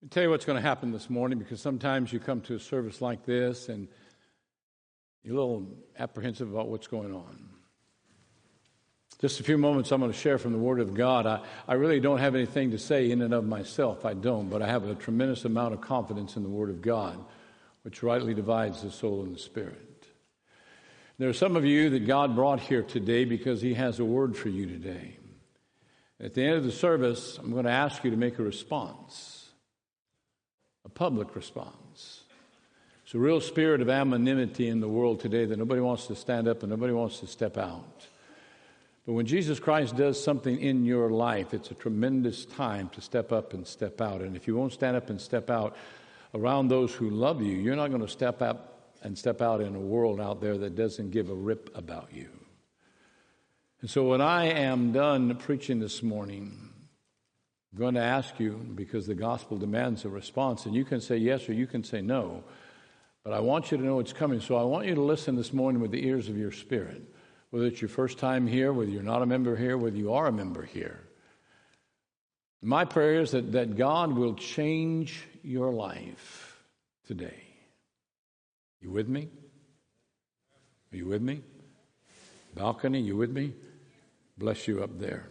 I'll tell you what's going to happen this morning, because sometimes you come to a service like this and you're a little apprehensive about what's going on. Just a few moments I'm going to share from the Word of God. I really don't have anything to say in and of myself. I don't, but I have a tremendous amount of confidence in the Word of God, which rightly divides the soul and the spirit. There are some of you that God brought here today because He has a word for you today. At the end of the service, I'm going to ask you to make a response, a public response. It's a real spirit of anonymity in the world today that nobody wants to stand up and nobody wants to step out. But when Jesus Christ does something in your life, it's a tremendous time to step up and step out. And if you won't stand up and step out around those who love you, you're not going to step up and step out in a world out there that doesn't give a rip about you. And so when I am done preaching this morning, I'm going to ask you, because the gospel demands a response, and you can say yes or you can say no, but I want you to know it's coming. So I want you to listen this morning with the ears of your spirit. Whether it's your first time here, whether you're not a member here, whether you are a member here. My prayer is that God will change your life today. You with me? Are you with me? Balcony, you with me? Bless you up there.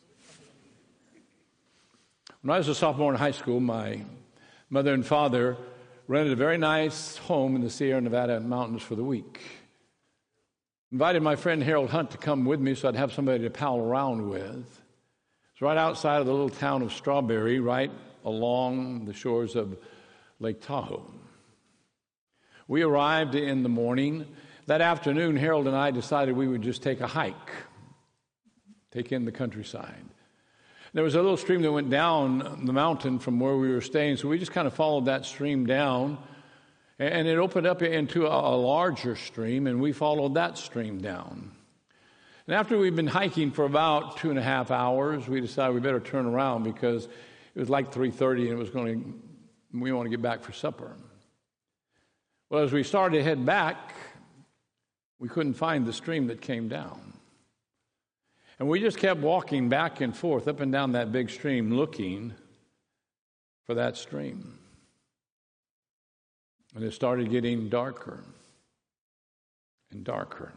When I was a sophomore in high school, my mother and father rented a very nice home in the Sierra Nevada mountains for the week. Invited my friend Harold Hunt to come with me so I'd have somebody to pal around with. It's right outside of the little town of Strawberry, right along the shores of Lake Tahoe. We arrived in the morning. That afternoon, Harold and I decided we would just take a hike, take in the countryside. There was a little stream that went down the mountain from where we were staying, so we just kind of followed that stream down. And it opened up into a larger stream, and we followed that stream down. And after we'd been hiking for about 2.5 hours, we decided we better turn around because it was like 3:30 and we want to get back for supper. Well, as we started to head back, we couldn't find the stream that came down. And we just kept walking back and forth up and down that big stream looking for that stream. And it started getting darker and darker.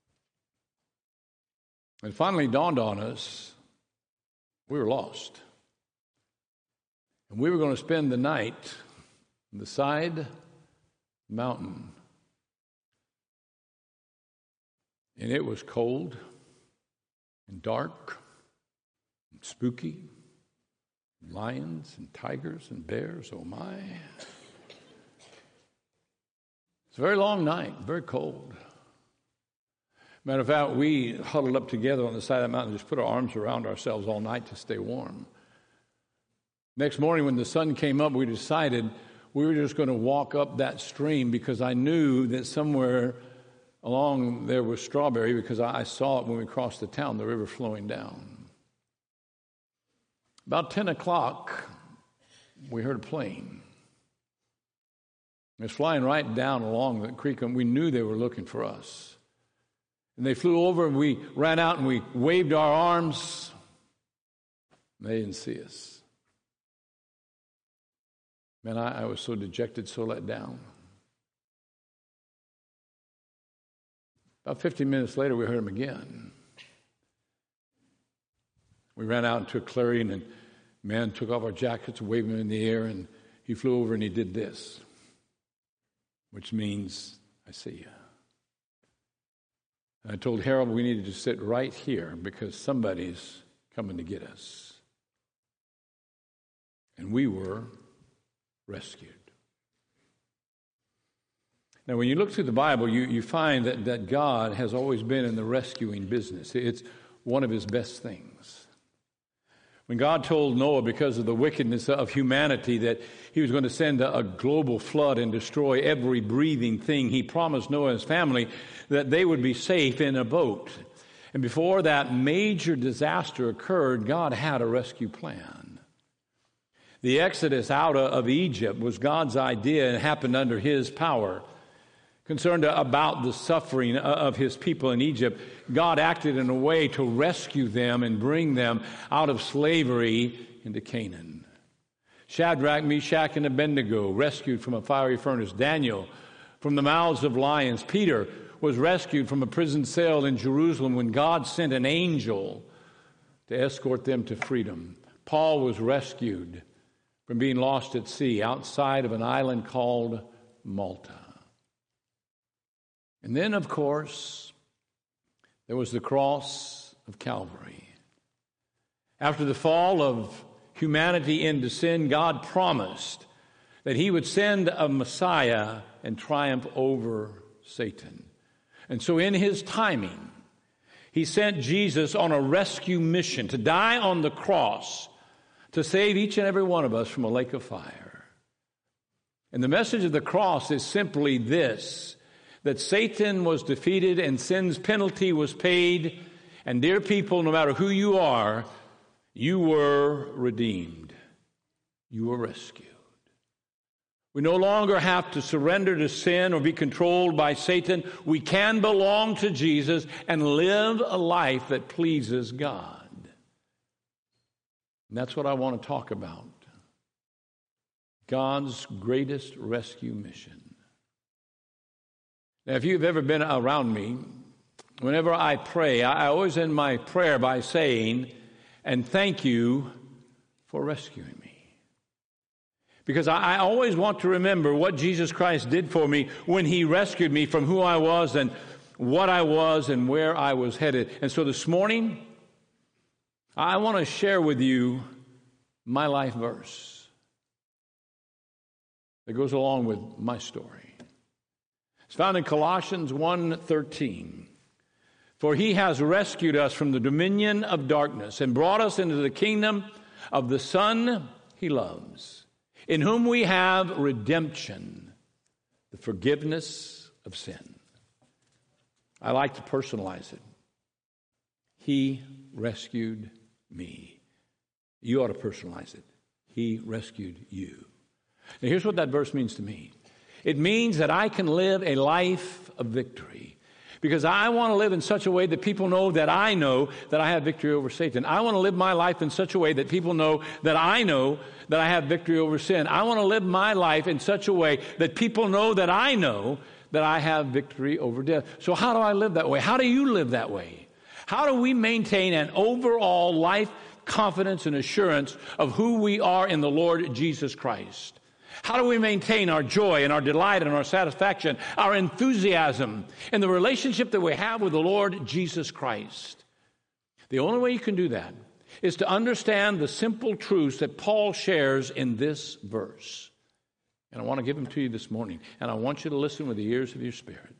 And finally dawned on us, we were lost. And we were going to spend the night on the side of the mountain. And it was cold and dark and spooky. Lions and tigers and bears, oh my. It's a very long night, very cold. Matter of fact, we huddled up together on the side of that mountain and just put our arms around ourselves all night to stay warm. Next morning when the sun came up, we decided we were just going to walk up that stream because I knew that somewhere along there was Strawberry because I saw it when we crossed the town, the river flowing down. About 10 o'clock, we heard a plane. It was flying right down along the creek, and we knew they were looking for us. And they flew over, and we ran out, and we waved our arms. They didn't see us. Man, I was so dejected, so let down. About 15 minutes later, we heard them again. We ran out into a clearing, and man took off our jackets, waved them in the air, and he flew over and he did this, which means, I see you. And I told Harold we needed to sit right here because somebody's coming to get us. And we were rescued. Now, when you look through the Bible, you find that God has always been in the rescuing business. It's one of His best things. When God told Noah, because of the wickedness of humanity, that He was going to send a global flood and destroy every breathing thing, He promised Noah and his family that they would be safe in a boat. And before that major disaster occurred, God had a rescue plan. The exodus out of Egypt was God's idea and happened under His power. Concerned about the suffering of His people in Egypt, God acted in a way to rescue them and bring them out of slavery into Canaan. Shadrach, Meshach, and Abednego, rescued from a fiery furnace. Daniel, from the mouths of lions. Peter was rescued from a prison cell in Jerusalem when God sent an angel to escort them to freedom. Paul was rescued from being lost at sea outside of an island called Malta. And then, of course, there was the cross of Calvary. After the fall of humanity into sin, God promised that he would send a Messiah and triumph over Satan. And so in his timing, he sent Jesus on a rescue mission to die on the cross to save each and every one of us from a lake of fire. And the message of the cross is simply this, that Satan was defeated and sin's penalty was paid. And dear people, no matter who you are, you were redeemed. You were rescued. We no longer have to surrender to sin or be controlled by Satan. We can belong to Jesus and live a life that pleases God. And that's what I want to talk about. God's greatest rescue mission. Now, if you've ever been around me, whenever I pray, I always end my prayer by saying, and thank you for rescuing me. Because I always want to remember what Jesus Christ did for me when he rescued me from who I was and what I was and where I was headed. And so this morning, I want to share with you my life verse that goes along with my story. It's found in Colossians 1:13. For he has rescued us from the dominion of darkness and brought us into the kingdom of the Son he loves, in whom we have redemption, the forgiveness of sin. I like to personalize it. He rescued me. You ought to personalize it. He rescued you. Now here's what that verse means to me. It means that I can live a life of victory. Because I want to live in such a way that people know that I have victory over Satan. I want to live my life in such a way that people know that I have victory over sin. I want to live my life in such a way that people know that I have victory over death. So how do I live that way? How do you live that way? How do we maintain an overall life confidence and assurance of who we are in the Lord Jesus Christ? How do we maintain our joy and our delight and our satisfaction, our enthusiasm in the relationship that we have with the Lord Jesus Christ? The only way you can do that is to understand the simple truths that Paul shares in this verse. And I want to give them to you this morning. And I want you to listen with the ears of your spirit.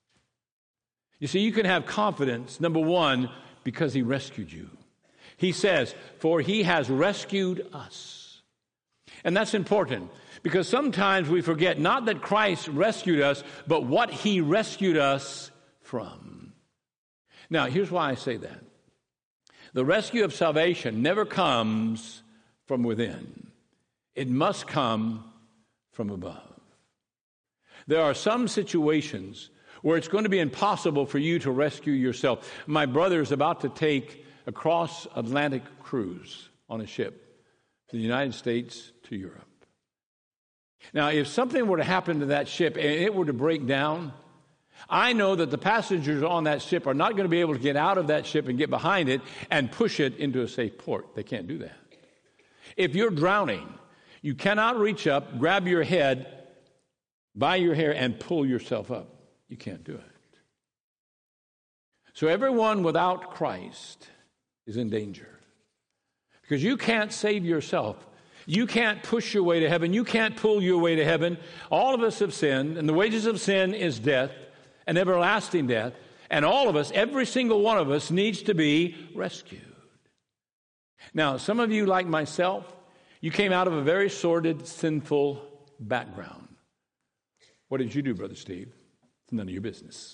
You see, you can have confidence, number one, because he rescued you. He says, for he has rescued us. And that's important. Because sometimes we forget not that Christ rescued us, but what he rescued us from. Now, here's why I say that. The rescue of salvation never comes from within. It must come from above. There are some situations where it's going to be impossible for you to rescue yourself. My brother is about to take a cross-Atlantic cruise on a ship from the United States to Europe. Now, if something were to happen to that ship and it were to break down, I know that the passengers on that ship are not going to be able to get out of that ship and get behind it and push it into a safe port. They can't do that. If you're drowning, you cannot reach up, grab your head by your hair, and pull yourself up. You can't do it. So everyone without Christ is in danger. Because you can't save yourself. You can't push your way to heaven. You can't pull your way to heaven. All of us have sinned, and the wages of sin is death, and everlasting death. And all of us, every single one of us, needs to be rescued. Now, some of you, like myself, you came out of a very sordid, sinful background. What did you do, Brother Steve? It's none of your business.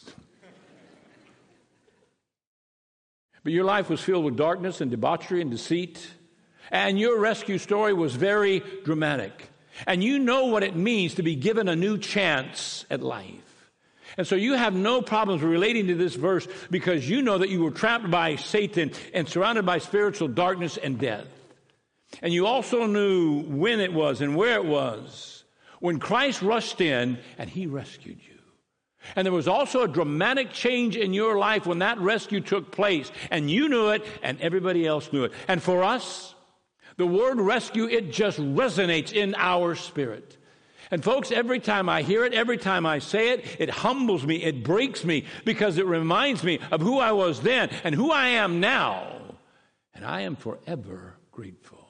But your life was filled with darkness and debauchery and deceit. And your rescue story was very dramatic. And you know what it means to be given a new chance at life. And so you have no problems relating to this verse because you know that you were trapped by Satan and surrounded by spiritual darkness and death. And you also knew when it was and where it was when Christ rushed in and he rescued you. And there was also a dramatic change in your life when that rescue took place. And you knew it and everybody else knew it. And for us, the word rescue, it just resonates in our spirit. And folks, every time I hear it, every time I say it, it humbles me, it breaks me, because it reminds me of who I was then and who I am now. And I am forever grateful.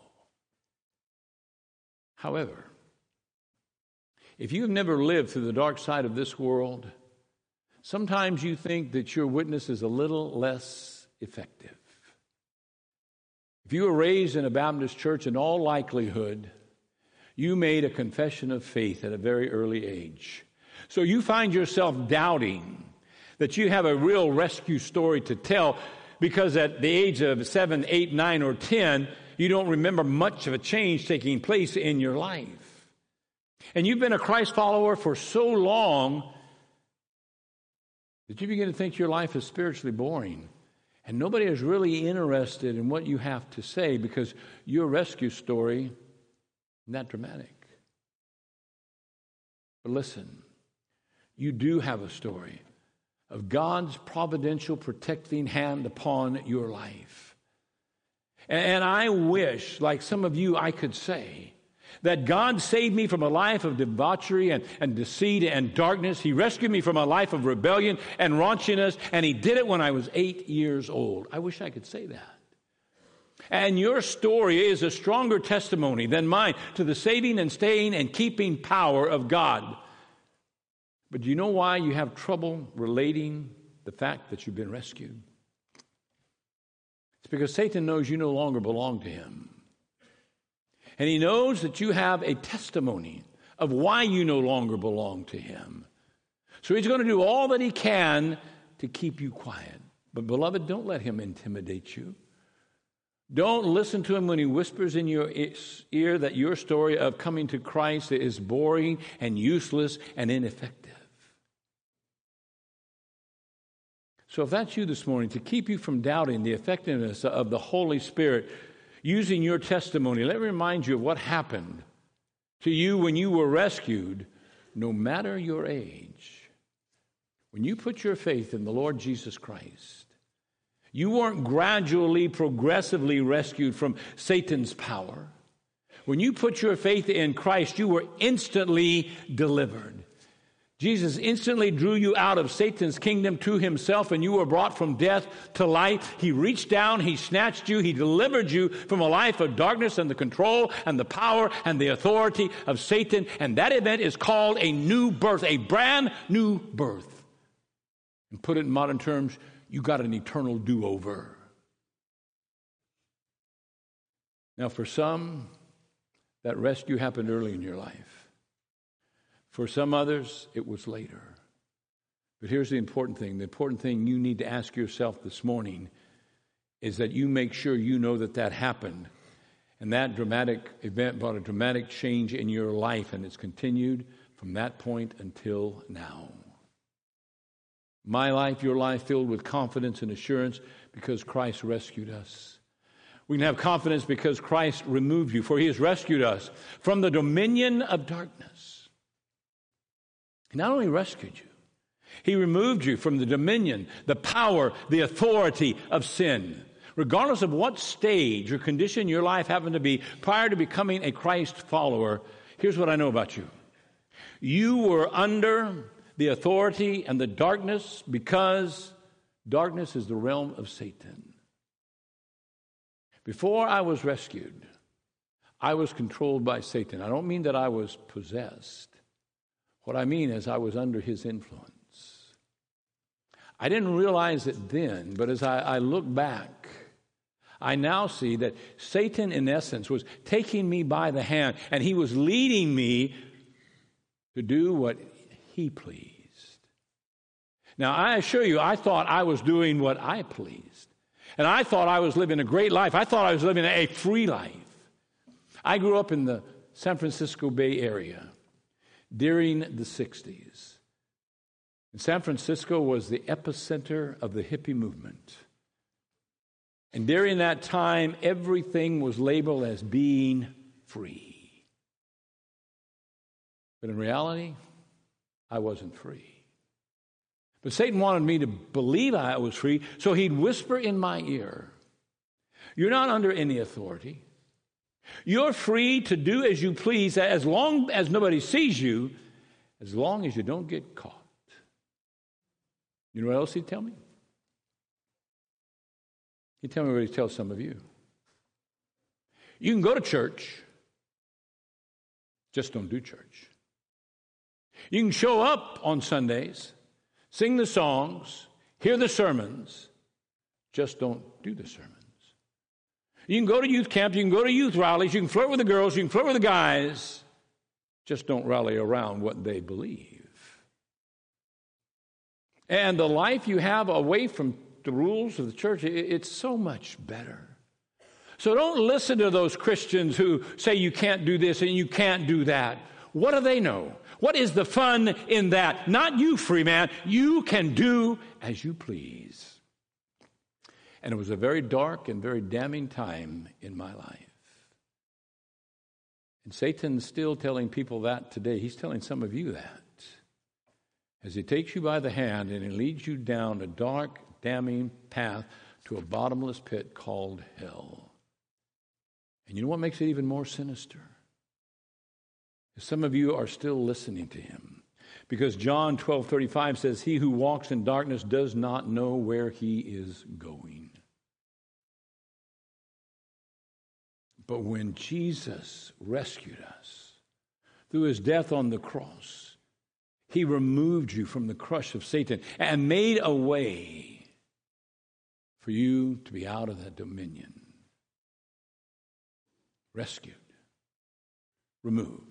However, if you've never lived through the dark side of this world, sometimes you think that your witness is a little less effective. If you were raised in a Baptist church, in all likelihood, you made a confession of faith at a very early age. So you find yourself doubting that you have a real rescue story to tell, because at the age of 7, 8, 9, or 10, you don't remember much of a change taking place in your life. And you've been a Christ follower for so long that you begin to think your life is spiritually boring. And nobody is really interested in what you have to say, because your rescue story is not dramatic. But listen, you do have a story of God's providential protecting hand upon your life. And I wish, like some of you, I could say that God saved me from a life of debauchery and deceit and darkness. He rescued me from a life of rebellion and raunchiness, and He did it when I was 8 years old. I wish I could say that. And your story is a stronger testimony than mine to the saving and staying and keeping power of God. But do you know why you have trouble relating the fact that you've been rescued? It's because Satan knows you no longer belong to him. And he knows that you have a testimony of why you no longer belong to him. So he's going to do all that he can to keep you quiet. But beloved, don't let him intimidate you. Don't listen to him when he whispers in your ear that your story of coming to Christ is boring and useless and ineffective. So if that's you this morning, to keep you from doubting the effectiveness of the Holy Spirit using your testimony, let me remind you of what happened to you when you were rescued, no matter your age. When you put your faith in the Lord Jesus Christ, you weren't gradually, progressively rescued from Satan's power. When you put your faith in Christ, you were instantly delivered. Jesus instantly drew you out of Satan's kingdom to himself, and you were brought from death to life. He reached down, he snatched you, he delivered you from a life of darkness and the control and the power and the authority of Satan. And that event is called a new birth, a brand new birth. And put it in modern terms, you got an eternal do-over. Now, for some, that rescue happened early in your life. For some others, it was later. But here's the important thing. The important thing you need to ask yourself this morning is that you make sure you know that that happened. And that dramatic event brought a dramatic change in your life, and it's continued from that point until now. My life, your life, filled with confidence and assurance because Christ rescued us. We can have confidence because Christ removed you, for he has rescued us from the dominion of darkness. He not only rescued you, he removed you from the dominion, the power, the authority of sin. Regardless of what stage or condition your life happened to be prior to becoming a Christ follower, here's what I know about you. You were under the authority and the darkness because darkness is the realm of Satan. Before I was rescued, I was controlled by Satan. I don't mean that I was possessed. What I mean is I was under his influence. I didn't realize it then, but as I look back, I now see that Satan, in essence, was taking me by the hand, and he was leading me to do what he pleased. Now, I assure you, I thought I was doing what I pleased. And I thought I was living a great life. I thought I was living a free life. I grew up in the San Francisco Bay Area during the 60s. And San Francisco was the epicenter of the hippie movement. And during that time, everything was labeled as being free. But in reality, I wasn't free. But Satan wanted me to believe I was free, so he'd whisper in my ear, "You're not under any authority. You're free to do as you please as long as nobody sees you, as long as you don't get caught." You know what else he'd tell me? He'd tell me what he tells some of you. You can go to church, just don't do church. You can show up on Sundays, sing the songs, hear the sermons, just don't do the sermons. You can go to youth camp, you can go to youth rallies, you can flirt with the girls, you can flirt with the guys, just don't rally around what they believe. And the life you have away from the rules of the church, it's so much better. So don't listen to those Christians who say you can't do this and you can't do that. What do they know? What is the fun in that? Not you, free man. You can do as you please. And it was a very dark and very damning time in my life. And Satan's still telling people that today. He's telling some of you that. As he takes you by the hand and he leads you down a dark, damning path to a bottomless pit called hell. And you know what makes it even more sinister? Some of you are still listening to him. Because John 12:35 says, "He who walks in darkness does not know where he is going." But when Jesus rescued us through his death on the cross, he removed you from the crush of Satan and made a way for you to be out of that dominion. Rescued. Removed.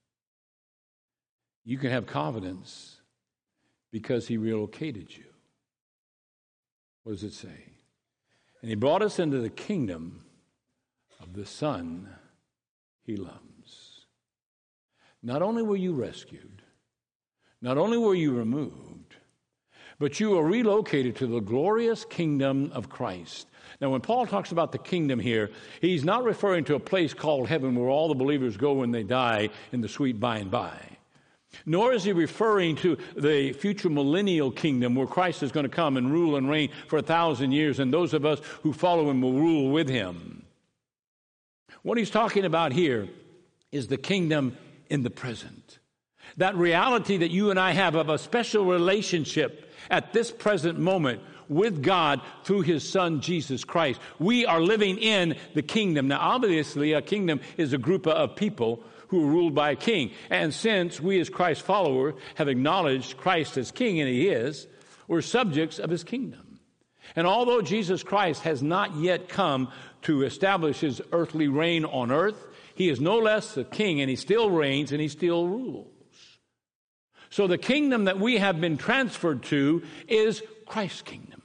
You can have confidence because he relocated you. What does it say? And he brought us into the kingdom of the Son he loves. Not only were you rescued, not only were you removed, but you were relocated to the glorious kingdom of Christ. Now, when Paul talks about the kingdom here, he's not referring to a place called heaven where all the believers go when they die in the sweet by and by. Nor is he referring to the future millennial kingdom where Christ is going to come and rule and reign for 1,000 years, and those of us who follow him will rule with him. What he's talking about here is the kingdom in the present. That reality that you and I have of a special relationship at this present moment with God through his Son, Jesus Christ. We are living in the kingdom. Now, obviously, a kingdom is a group of people who are ruled by a king. And since we as Christ's followers have acknowledged Christ as king, and he is, we're subjects of his kingdom. And although Jesus Christ has not yet come to establish his earthly reign on earth, he is no less the king, and he still reigns and he still rules. So the kingdom that we have been transferred to is Christ's kingdom.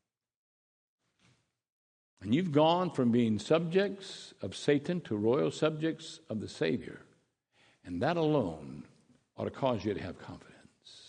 And you've gone from being subjects of Satan to royal subjects of the Savior. And that alone ought to cause you to have confidence.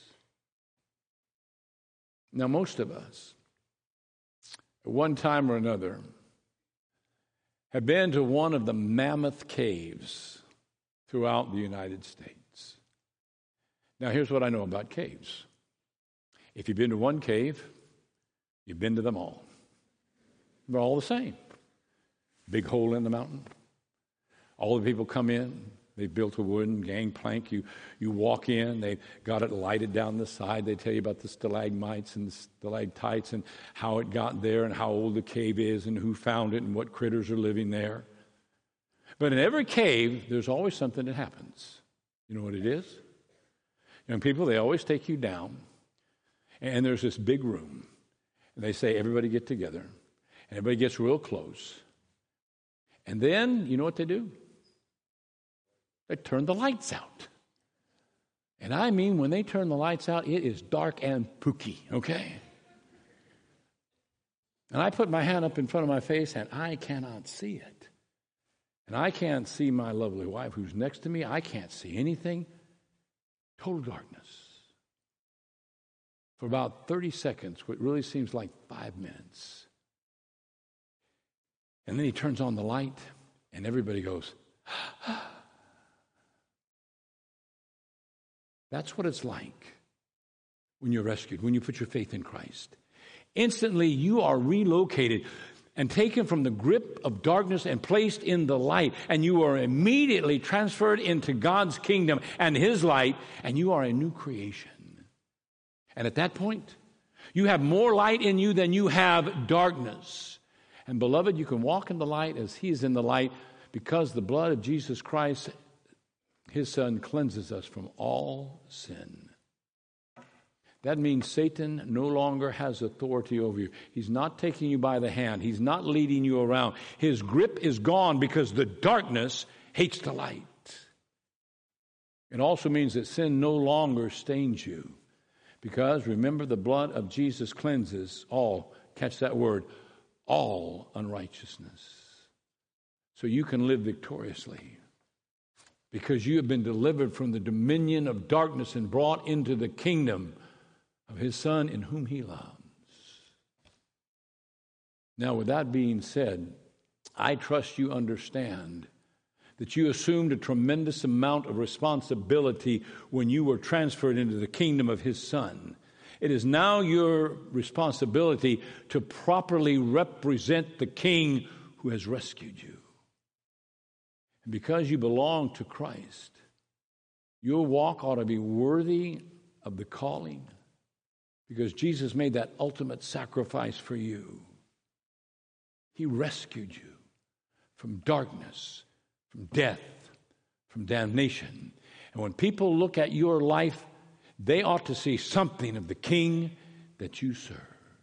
Now, most of us, at one time or another, have been to one of the mammoth caves throughout the United States. Now, here's what I know about caves. If you've been to one cave, you've been to them all. They're all the same. Big hole in the mountain. All the people come in. They've built a wooden gangplank. You walk in. They've got it lighted down the side. They tell you about the stalagmites and the stalactites and how it got there and how old the cave is and who found it and what critters are living there. But in every cave, there's always something that happens. You know what it is? Young people, they always take you down. And there's this big room. And they say, everybody get together. And everybody gets real close. And then, you know what they do? They turn the lights out. And I mean, when they turn the lights out, it is dark and pooky, okay? And I put my hand up in front of my face, and I cannot see it. And I can't see my lovely wife who's next to me. I can't see anything. Total darkness. For about 30 seconds, what really seems like 5 minutes. And then he turns on the light, and everybody goes, That's what it's like when you're rescued, when you put your faith in Christ. Instantly, you are relocated and taken from the grip of darkness and placed in the light. And you are immediately transferred into God's kingdom and His light, and you are a new creation. And at that point, you have more light in you than you have darkness. And beloved, you can walk in the light as He is in the light, because the blood of Jesus Christ, His Son, cleanses us from all sin. That means Satan no longer has authority over you. He's not taking you by the hand. He's not leading you around. His grip is gone because the darkness hates the light. It also means that sin no longer stains you, because remember, the blood of Jesus cleanses all, catch that word, all unrighteousness. So you can live victoriously, because you have been delivered from the dominion of darkness and brought into the kingdom of His Son in whom He loves. Now, with that being said, I trust you understand that you assumed a tremendous amount of responsibility when you were transferred into the kingdom of His Son. It is now your responsibility to properly represent the King who has rescued you. And because you belong to Christ, your walk ought to be worthy of the calling, because Jesus made that ultimate sacrifice for you. He rescued you from darkness, from death, from damnation. And when people look at your life, they ought to see something of the King that you serve.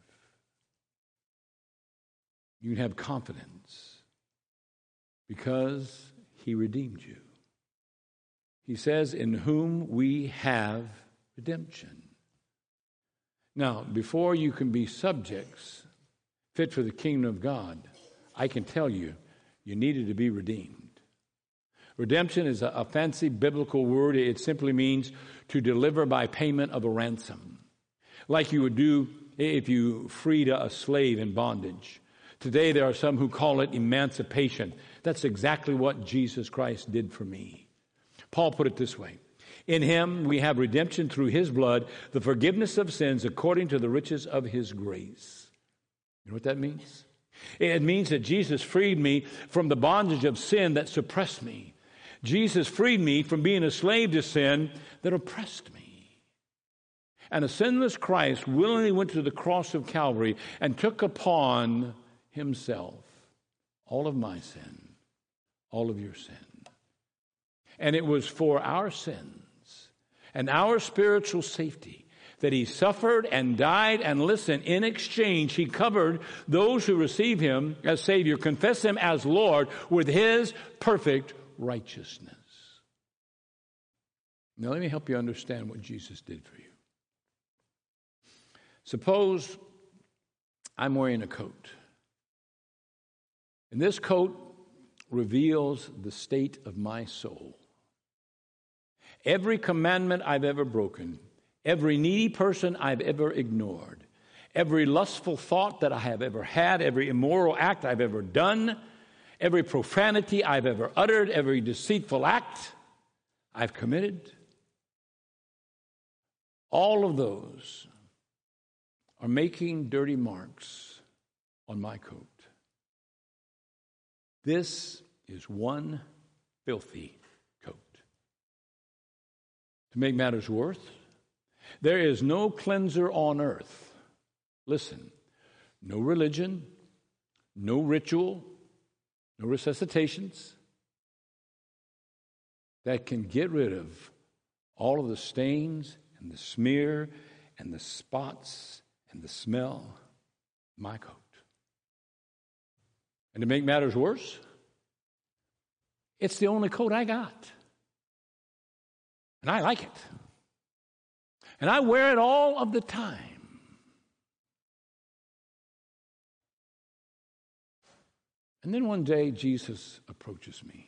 You can have confidence because He redeemed you. He says, in whom we have redemption. Now, before you can be subjects fit for the kingdom of God, I can tell you, you needed to be redeemed. Redemption is a fancy biblical word. It simply means to deliver by payment of a ransom, like you would do if you freed a slave in bondage. Today, there are some who call it emancipation. That's exactly what Jesus Christ did for me. Paul put it this way: in Him we have redemption through His blood, the forgiveness of sins according to the riches of His grace. You know what that means? It means that Jesus freed me from the bondage of sin that suppressed me. Jesus freed me from being a slave to sin that oppressed me. And a sinless Christ willingly went to the cross of Calvary and took upon Himself all of my sin, all of your sin. And it was for our sins and our spiritual safety that He suffered and died, and listen, in exchange, He covered those who receive Him as Savior, confess Him as Lord, with His perfect righteousness. Now let me help you understand what Jesus did for you. Suppose I'm wearing a coat, and this coat reveals the state of my soul. Every commandment I've ever broken, every needy person I've ever ignored, every lustful thought that I have ever had, every immoral act I've ever done, every profanity I've ever uttered, every deceitful act I've committed, all of those are making dirty marks on my coat. This is one filthy coat. To make matters worse, there is no cleanser on earth. Listen, no religion, no ritual, no resuscitations that can get rid of all of the stains and the smear and the spots and the smell of my coat. And to make matters worse, it's the only coat I got. And I like it. And I wear it all of the time. And then one day, Jesus approaches me.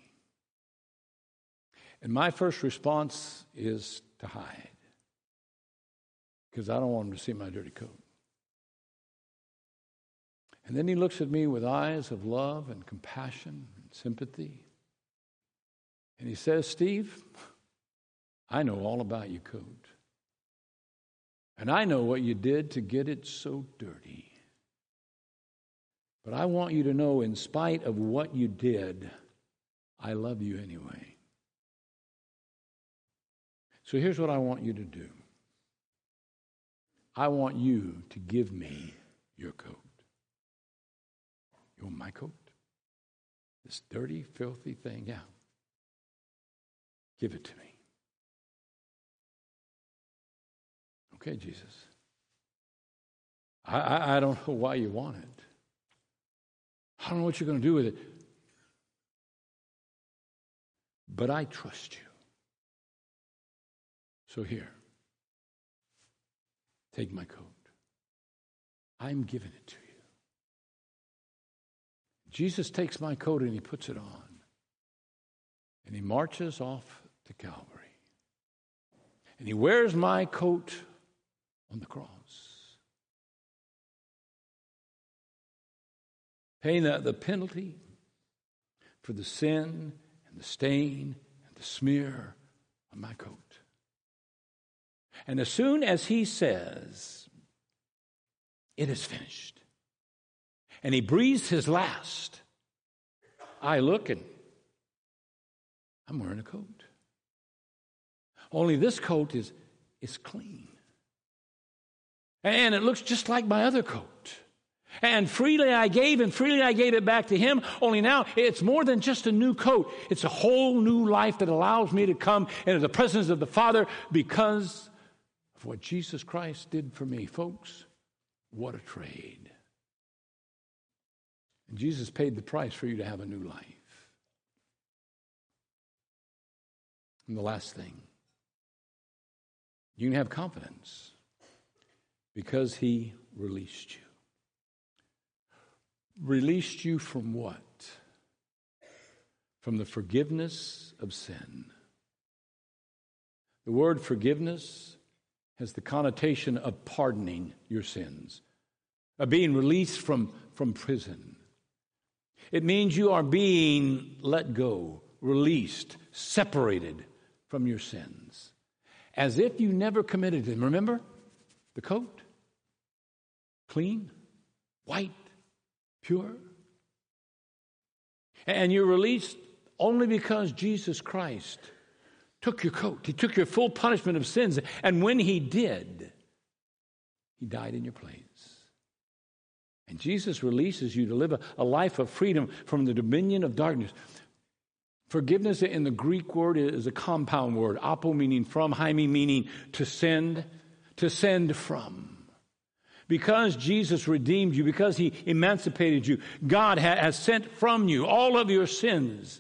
And my first response is to hide, because I don't want him to see my dirty coat. And then he looks at me with eyes of love and compassion and sympathy. And he says, Steve, I know all about your coat. And I know what you did to get it so dirty. But I want you to know, in spite of what you did, I love you anyway. So here's what I want you to do. I want you to give me your coat. You want my coat? This dirty, filthy thing? Yeah. Give it to me. Okay, Jesus. I don't know why you want it. I don't know what you're going to do with it. But I trust you. So here, take my coat. I'm giving it to you. Jesus takes my coat and he puts it on. And he marches off to Calvary. And he wears my coat on the cross. Paying the penalty for the sin and the stain and the smear on my coat. And as soon as he says, it is finished, and he breathes his last, I look and I'm wearing a coat. Only this coat is clean. And it looks just like my other coat. And freely I gave, and freely I gave it back to him. Only now it's more than just a new coat. It's a whole new life that allows me to come into the presence of the Father because of what Jesus Christ did for me. Folks, what a trade. And Jesus paid the price for you to have a new life. And the last thing, you can have confidence because he released you. Released you from what? From the forgiveness of sin. The word forgiveness has the connotation of pardoning your sins, of being released from prison. It means you are being let go, released, separated from your sins, as if you never committed them. Remember the coat? Clean, white, pure. And you're released only because Jesus Christ took your coat. He took your full punishment of sins. And when he did, he died in your place. And Jesus releases you to live a life of freedom from the dominion of darkness. Forgiveness in the Greek word is a compound word. Apo meaning from, hyme meaning to send from. Because Jesus redeemed you, because he emancipated you, God has sent from you all of your sins,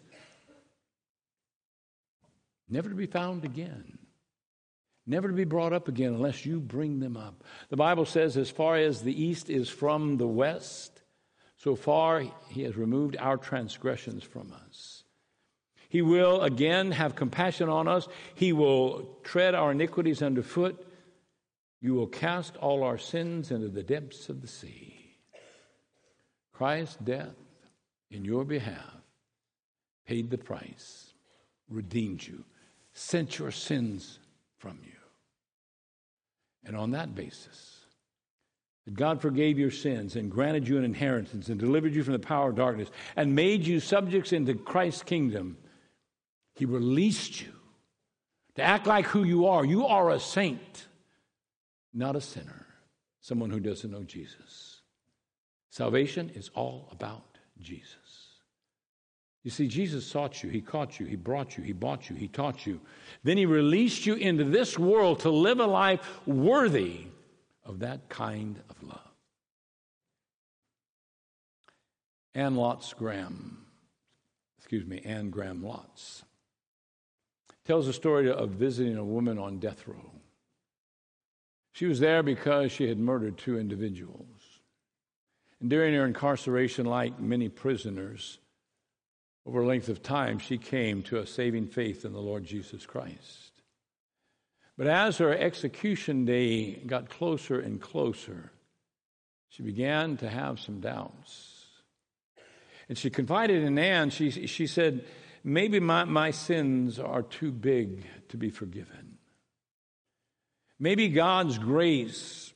never to be found again, never to be brought up again unless you bring them up. The Bible says as far as the east is from the west, so far he has removed our transgressions from us. He will again have compassion on us. He will tread our iniquities underfoot. You will cast all our sins into the depths of the sea. Christ's death in your behalf paid the price, redeemed you, sent your sins from you. And on that basis, that God forgave your sins and granted you an inheritance and delivered you from the power of darkness and made you subjects into Christ's kingdom, he released you to act like who you are. You are a saint, not a sinner, someone who doesn't know Jesus. Salvation is all about Jesus. You see, Jesus sought you, he caught you, he brought you, he bought you, he taught you. Then he released you into this world to live a life worthy of that kind of love. Anne Graham Lotz tells a story of visiting a woman on death row. She was there because she had murdered 2 individuals. And during her incarceration, like many prisoners, over a length of time, she came to a saving faith in the Lord Jesus Christ. But as her execution day got closer and closer, she began to have some doubts. And she confided in Ann. She said, maybe my sins are too big to be forgiven. Maybe God's grace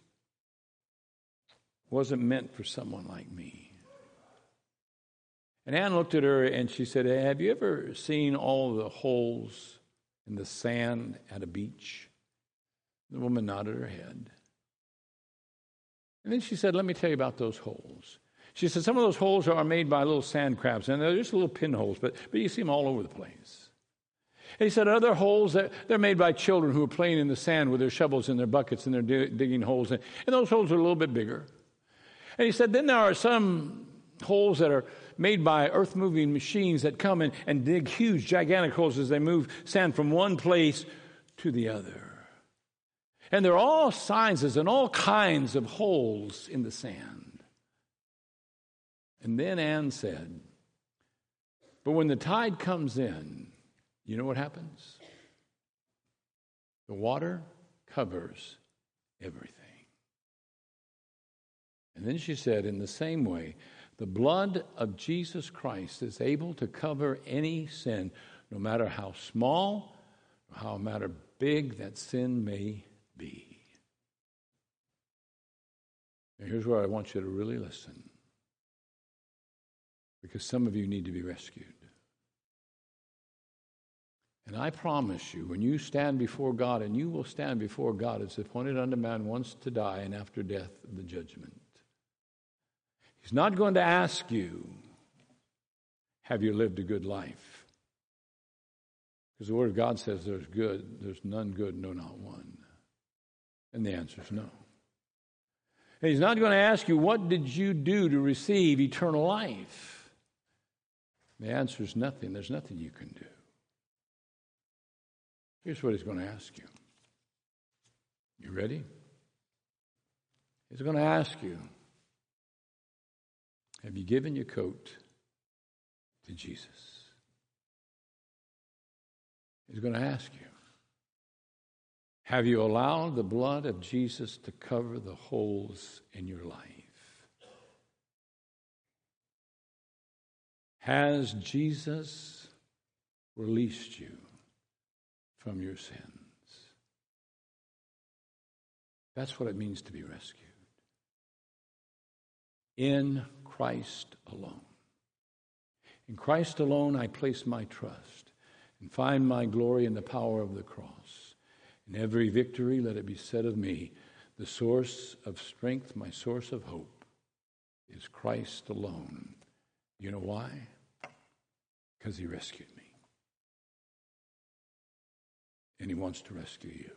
wasn't meant for someone like me. And Ann looked at her and she said, hey, have you ever seen all the holes in the sand at a beach? The woman nodded her head. And then she said, let me tell you about those holes. She said, some of those holes are made by little sand crabs, and they're just little pinholes, but you see them all over the place. And he said, other holes, they're made by children who are playing in the sand with their shovels and their buckets, and they're digging holes. And those holes are a little bit bigger. And he said, then there are some holes that are made by earth-moving machines that come and dig huge, gigantic holes as they move sand from one place to the other. And there are all sizes and all kinds of holes in the sand. And then Ann said, but when the tide comes in, you know what happens? The water covers everything. And then she said, in the same way, the blood of Jesus Christ is able to cover any sin, no matter how small or how matter big that sin may be. Now here's where I want you to really listen, because some of you need to be rescued. And I promise you, when you stand before God, and you will stand before God, it's appointed unto man once to die, and after death the judgment. He's not going to ask you, have you lived a good life? Because the Word of God says there's none good, no, not one. And the answer is no. And he's not going to ask you, what did you do to receive eternal life? The answer is nothing. There's nothing you can do. Here's what he's going to ask you. You ready? He's going to ask you, have you given your coat to Jesus? He's going to ask you, have you allowed the blood of Jesus to cover the holes in your life? Has Jesus released you from your sins? That's what it means to be rescued. In Christ alone. In Christ alone I place my trust and find my glory in the power of the cross. In every victory, let it be said of me, the source of strength, my source of hope, is Christ alone. You know why? Because he rescued me. And he wants to rescue you.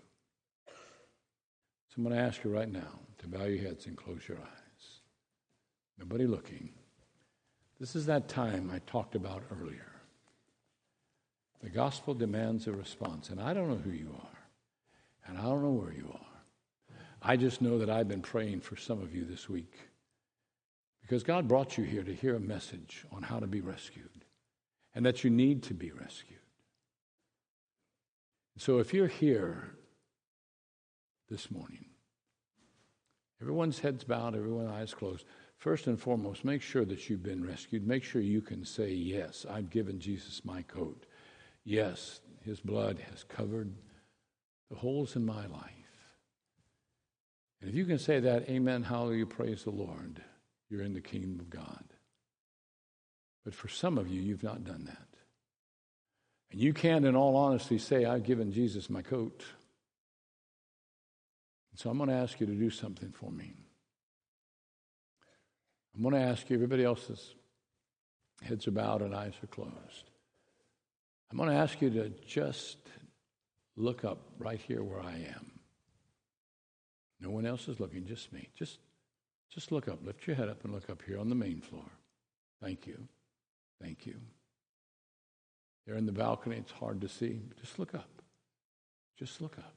So I'm going to ask you right now to bow your heads and close your eyes. Nobody looking. This is that time I talked about earlier. The gospel demands a response, and I don't know who you are. And I don't know where you are. I just know that I've been praying for some of you this week because God brought you here to hear a message on how to be rescued and that you need to be rescued. So if you're here this morning, everyone's heads bowed, everyone's eyes closed, first and foremost, make sure that you've been rescued. Make sure you can say, yes, I've given Jesus my coat. Yes, his blood has covered the holes in my life. And if you can say that, amen, hallelujah, praise the Lord, you're in the kingdom of God. But for some of you, you've not done that. And you can't, in all honesty, say, I've given Jesus my coat. And so I'm going to ask you to do something for me. I'm going to ask you, everybody else's heads are bowed and eyes are closed. I'm going to ask you to just look up right here where I am. No one else is looking, just me. Just look up. Lift your head up and look up here on the main floor. Thank you. Thank you. There in the balcony, it's hard to see. But just look up. Just look up.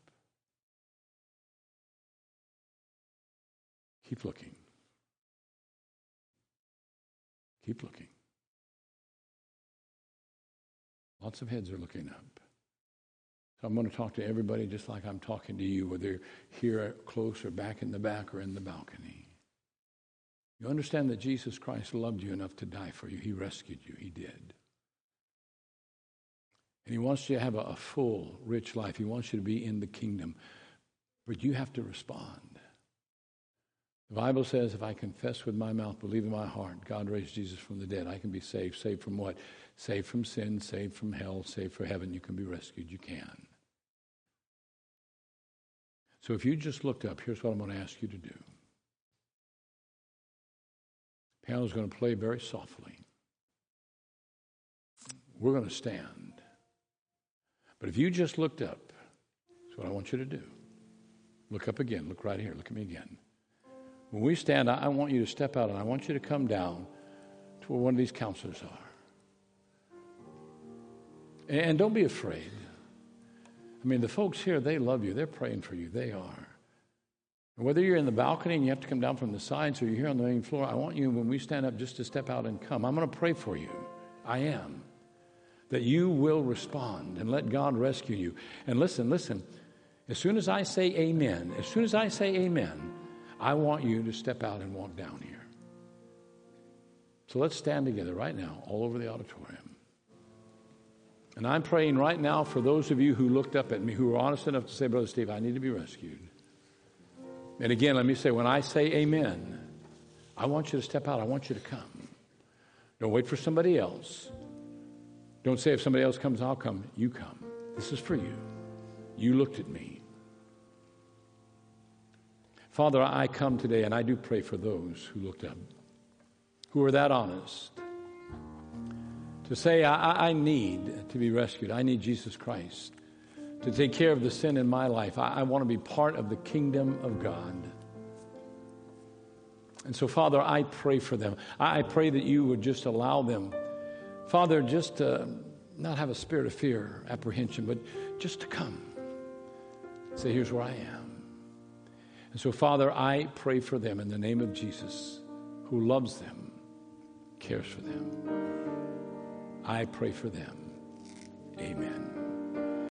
Keep looking. Keep looking. Lots of heads are looking up. So I'm going to talk to everybody just like I'm talking to you, whether you're here close or back in the back or in the balcony. You understand that Jesus Christ loved you enough to die for you. He rescued you. He did. And he wants you to have a full, rich life. He wants you to be in the kingdom. But you have to respond. The Bible says, if I confess with my mouth, believe in my heart, God raised Jesus from the dead, I can be saved. Saved from what? Saved from sin, saved from hell, saved for heaven. You can be rescued. You can. So if you just looked up, here's what I'm going to ask you to do. The piano's going to play very softly. We're going to stand. But if you just looked up, that's what I want you to do. Look up again. Look right here. Look at me again. When we stand, I want you to step out, and I want you to come down to where one of these counselors are. And don't be afraid. I mean, the folks here, they love you. They're praying for you. They are. And whether you're in the balcony and you have to come down from the sides or you're here on the main floor, I want you, when we stand up, just to step out and come. I'm going to pray for you. I am. That you will respond and let God rescue you. And listen. As soon as I say amen, I want you to step out and walk down here. So let's stand together right now, all over the auditorium. And I'm praying right now for those of you who looked up at me, who were honest enough to say, Brother Steve, I need to be rescued. And again, let me say, when I say amen, I want you to step out. I want you to come. Don't wait for somebody else. Don't say, if somebody else comes, I'll come. You come. This is for you. You looked at me. Father, I come today, and I do pray for those who looked up, who are that honest, to say, I need to be rescued. I need Jesus Christ to take care of the sin in my life. I want to be part of the kingdom of God. And so, Father, I pray for them. I pray that you would just allow them, Father, just to not have a spirit of fear, apprehension, but just to come. Say, here's where I am. And so, Father, I pray for them in the name of Jesus, who loves them, cares for them. I pray for them. Amen.